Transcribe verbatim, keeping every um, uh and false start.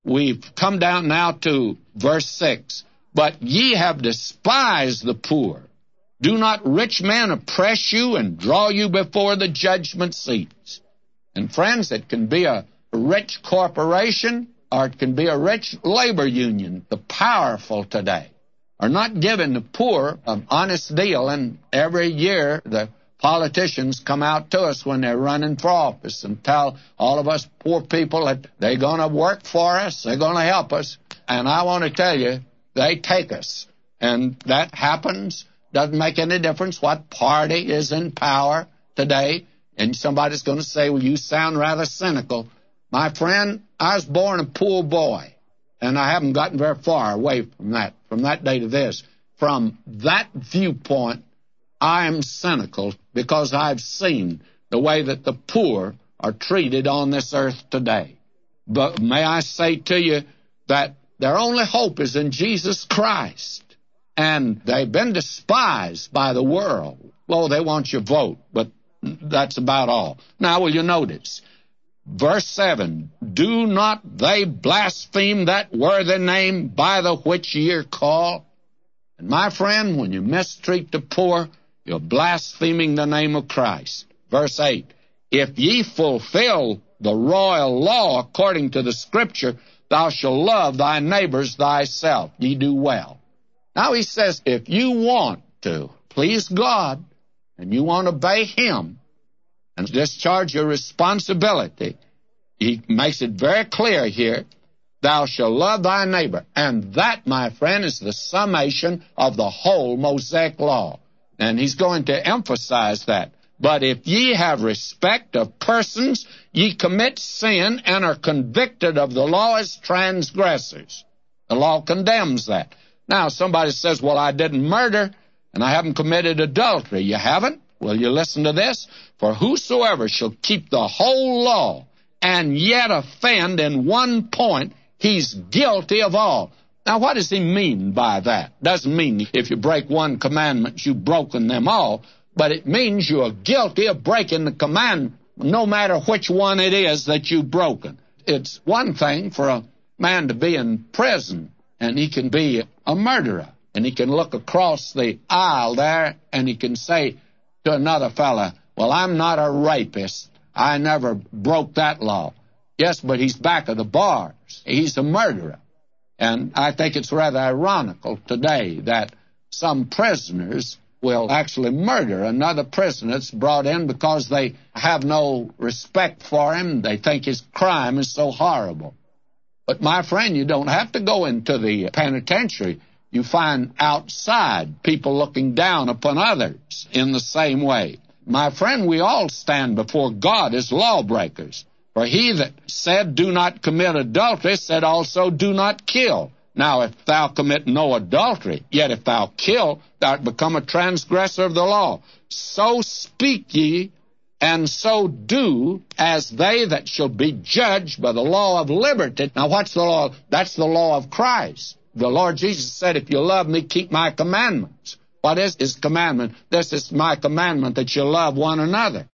we've come down now to verse six. But ye have despised the poor. Do not rich men oppress you and draw you before the judgment seats? And friends, it can be a rich corporation or it can be a rich labor union. The powerful today are not giving the poor an honest deal, and every year the politicians come out to us when they're running for office and tell all of us poor people that they're going to work for us, they're going to help us. And I want to tell you, they take us. And that happens. Doesn't make any difference what party is in power today. And somebody's going to say, well, you sound rather cynical. My friend, I was born a poor boy, and I haven't gotten very far away from that, from that day to this. From that viewpoint, I am cynical because I've seen the way that the poor are treated on this earth today. But may I say to you that their only hope is in Jesus Christ, and they've been despised by the world. Well, they want your vote, but that's about all. Now, will you notice? Verse seven, do not they blaspheme that worthy name by the which ye are called? And my friend, when you mistreat the poor, you're blaspheming the name of Christ. Verse eight, if ye fulfill the royal law according to the Scripture, thou shalt love thy neighbors thyself. Ye do well. Now he says, if you want to please God, and you want to obey Him, and discharge your responsibility, he makes it very clear here, thou shalt love thy neighbor. And that, my friend, is the summation of the whole Mosaic law. And he's going to emphasize that. But if ye have respect of persons, ye commit sin and are convicted of the law as transgressors. The law condemns that. Now, somebody says, well, I didn't murder and I haven't committed adultery. You haven't? Well, you listen to this. For whosoever shall keep the whole law and yet offend in one point, he's guilty of all. Now, what does he mean by that? Doesn't mean if you break one commandment, you've broken them all. But it means you are guilty of breaking the commandment, no matter which one it is that you've broken. It's one thing for a man to be in prison, and he can be a murderer, and he can look across the aisle there, and he can say to another fella, well, I'm not a rapist. I never broke that law. Yes, but he's back of the bars. He's a murderer. And I think it's rather ironical today that some prisoners will actually murder another prisoner that's brought in because they have no respect for him. They think his crime is so horrible. But, my friend, you don't have to go into the penitentiary. You find outside people looking down upon others in the same way. My friend, we all stand before God as lawbreakers. For he that said, do not commit adultery, said also, do not kill. Now, if thou commit no adultery, yet if thou kill, thou art become a transgressor of the law. So speak ye, and so do, as they that shall be judged by the law of liberty. Now, what's the law? That's the law of Christ. The Lord Jesus said, if you love me, keep my commandments. What is his commandment? This is my commandment, that you love one another.